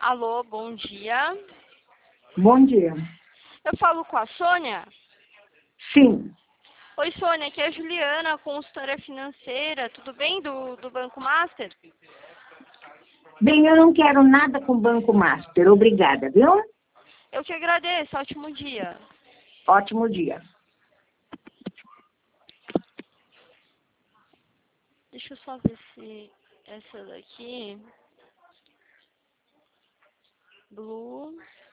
Alô, bom dia. Bom dia. Eu falo com a Sônia? Sim, Oi, Sônia, aqui é a Juliana, consultora financeira. Tudo bem do Banco Master? bem, eu não quero nada com Banco Master. Obrigada, viu? Eu que agradeço. Ótimo dia. Ótimo dia. Deixa eu só ver se essa daqui... Blue...